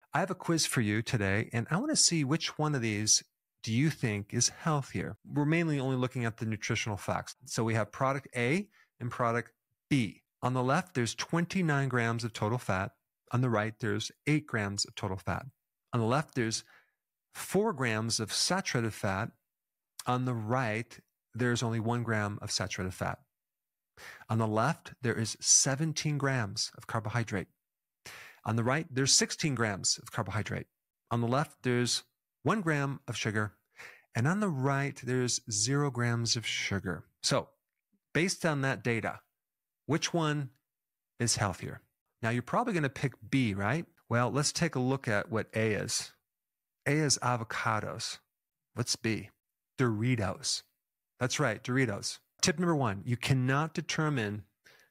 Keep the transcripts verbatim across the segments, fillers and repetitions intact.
I have a quiz for you today, and I want to see which one of these do you think is healthier? We're mainly only looking at the nutritional facts. So we have product A and product B. On the left, there's twenty-nine grams of total fat. On the right, there's eight grams of total fat. On the left, there's four grams of saturated fat. On the right, there's only one gram of saturated fat. On the left, there is seventeen grams of carbohydrate. On the right, there's sixteen grams of carbohydrate. On the left, there's one gram of sugar. And on the right, there's zero grams of sugar. So based on that data, which one is healthier? Now, you're probably going to pick B, right? Well, let's take a look at what A is. A is avocados. What's B? Doritos. That's right, Doritos. Tip number one, you cannot determine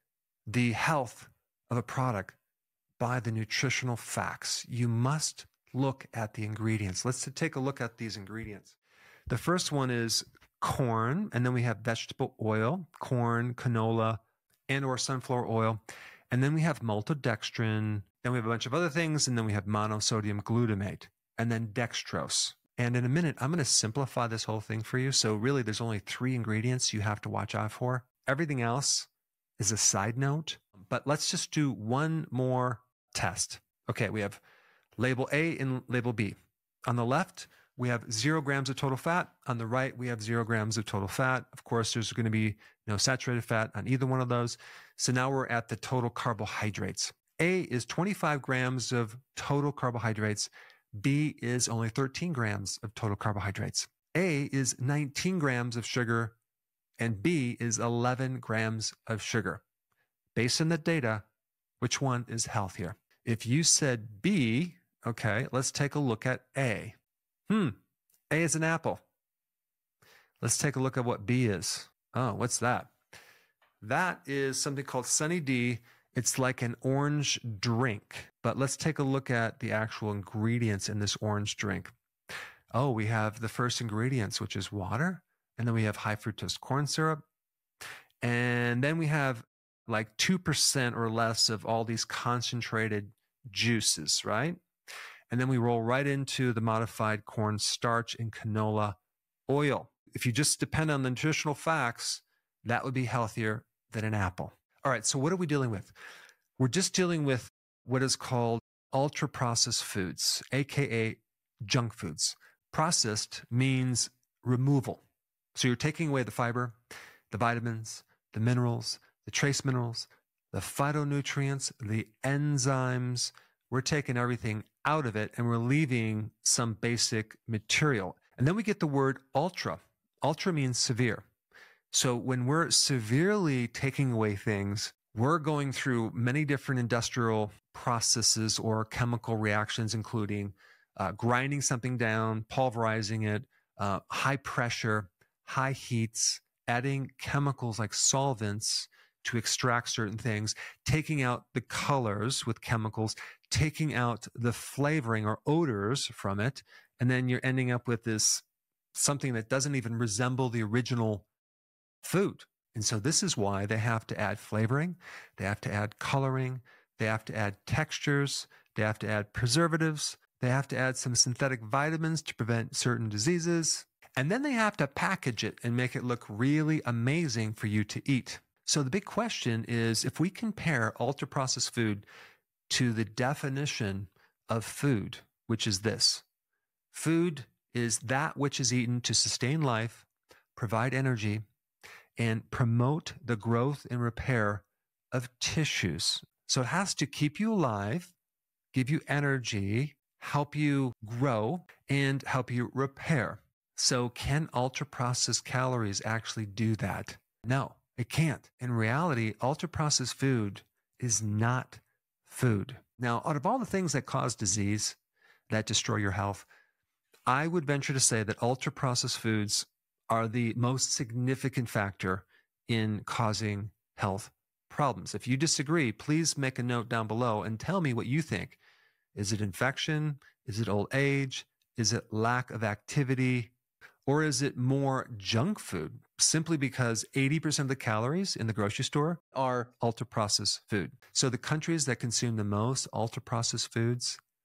the health of a product by the nutritional facts. You must look at the ingredients. Let's take a look at these ingredients. The first one is corn, and then we have vegetable oil, corn, canola, and or sunflower oil. And then we have maltodextrin. Then we have a bunch of other things, and then we have monosodium glutamate, and then dextrose. And in a minute, I'm going to simplify this whole thing for you. So really, there's only three ingredients you have to watch out for. Everything else is a side note. But let's just do one more test. Okay, we have label A and label B. On the left, we have zero grams of total fat. On the right, we have zero grams of total fat. Of course, there's going to be no saturated fat on either one of those. So now we're at the total carbohydrates. A is twenty-five grams of total carbohydrates. B is only thirteen grams of total carbohydrates. A is nineteen grams of sugar, and B is eleven grams of sugar. Based on the data, which one is healthier? If you said B, okay, let's take a look at A. Hmm, A is an apple. Let's take a look at what B is. Oh, what's that? That is something called Sunny D. It's like an orange drink. But let's take a look at the actual ingredients in this orange drink. Oh, we have the first ingredients, which is water. And then we have high fructose corn syrup. And then we have like two percent or less of all these concentrated juices, right? And then we roll right into the modified corn starch and canola oil. If you just depend on the nutritional facts, that would be healthier than an apple. All right, so what are we dealing with? We're just dealing with what is called ultra-processed foods, aka junk foods. Processed means removal. So you're taking away the fiber, the vitamins, the minerals, the trace minerals, the phytonutrients, the enzymes. We're taking everything out of it and we're leaving some basic material. And then we get the word ultra. Ultra means severe. So when we're severely taking away things, we're going through many different industrial processes or chemical reactions, including uh, grinding something down, pulverizing it, uh, high pressure, high heats, adding chemicals like solvents to extract certain things, taking out the colors with chemicals, taking out the flavoring or odors from it, and then you're ending up with this something that doesn't even resemble the original food. And so this is why they have to add flavoring, they have to add coloring, they have to add textures, they have to add preservatives, they have to add some synthetic vitamins to prevent certain diseases, and then they have to package it and make it look really amazing for you to eat. So the big question is, if we compare ultra-processed food to the definition of food, which is this: food is that which is eaten to sustain life, provide energy, and promote the growth and repair of tissues. So it has to keep you alive, give you energy, help you grow, and help you repair. So can ultra-processed calories actually do that? No, it can't. In reality, ultra-processed food is not food. Now, out of all the things that cause disease, that destroy your health, I would venture to say that ultra-processed foods are the most significant factor in causing health problems. If you disagree, please make a note down below and tell me what you think. Is it infection? Is it old age? Is it lack of activity? Or is it more junk food, simply because eighty percent of the calories in the grocery store are ultra-processed food? So the countries that consume the most ultra-processed foods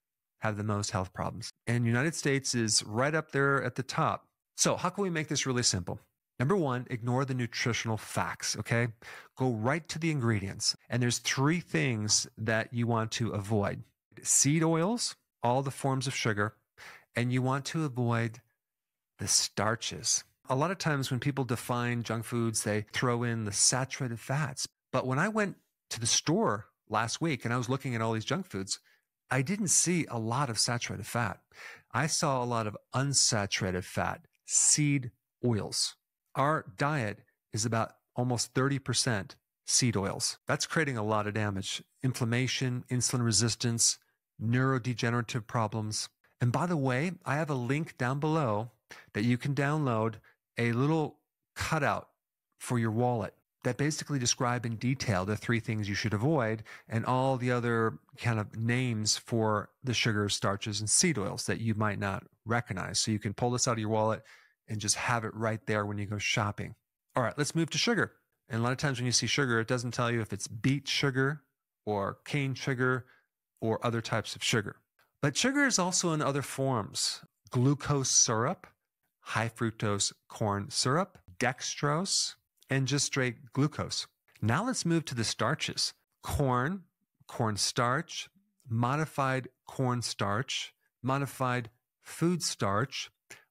have the most health problems. And the United States is right up there at the top. So how can we make this really simple? Number one, ignore the nutritional facts, okay? Go right to the ingredients. And there's three things that you want to avoid. Seed oils, all the forms of sugar, and you want to avoid the starches. A lot of times when people define junk foods, they throw in the saturated fats. But when I went to the store last week and I was looking at all these junk foods, I didn't see a lot of saturated fat. I saw a lot of unsaturated fat, seed oils. Our diet is about almost thirty percent seed oils. That's creating a lot of damage. Inflammation, insulin resistance, neurodegenerative problems. And by the way, I have a link down below that you can download a little cutout for your wallet that basically describe in detail the three things you should avoid and all the other kind of names for the sugars, starches, and seed oils that you might not recognize. So you can pull this out of your wallet and just have it right there when you go shopping. All right, let's move to sugar. And a lot of times when you see sugar, it doesn't tell you if it's beet sugar or cane sugar or other types of sugar. But sugar is also in other forms. Glucose syrup, high fructose corn syrup, dextrose, and just straight glucose. Now let's move to the starches. Corn, corn starch, modified corn starch, modified food starch,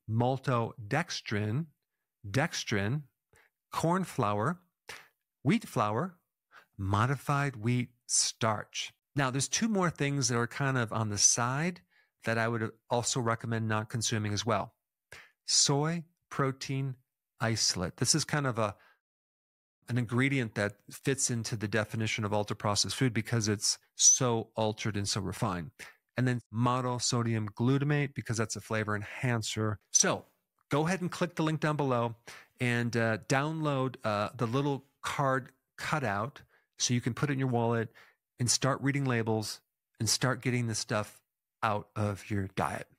maltodextrin, dextrin, corn flour, wheat flour, modified wheat starch. Now, there's two more things that are kind of on the side that I would also recommend not consuming as well. Soy protein isolate. This is kind of a an ingredient that fits into the definition of ultra-processed food because it's so altered and so refined. And then monosodium glutamate because that's a flavor enhancer. So go ahead and click the link down below and uh, download uh, the little card cutout so you can put it in your wallet and start reading labels and start getting this stuff out of your diet.